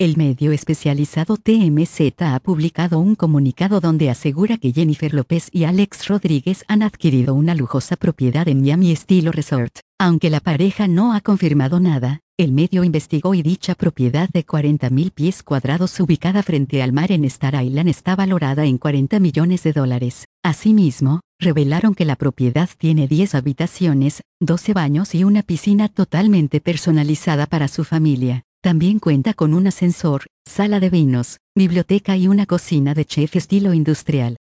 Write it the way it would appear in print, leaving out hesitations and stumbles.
El medio especializado TMZ ha publicado un comunicado donde asegura que Jennifer López y Alex Rodríguez han adquirido una lujosa propiedad en Miami estilo resort. Aunque la pareja no ha confirmado nada, el medio investigó y dicha propiedad de 40.000 pies cuadrados ubicada frente al mar en Star Island está valorada en $40 millones. Asimismo, revelaron que la propiedad tiene 10 habitaciones, 12 baños y una piscina totalmente personalizada para su familia. También cuenta con un ascensor, sala de vinos, biblioteca y una cocina de chef estilo industrial.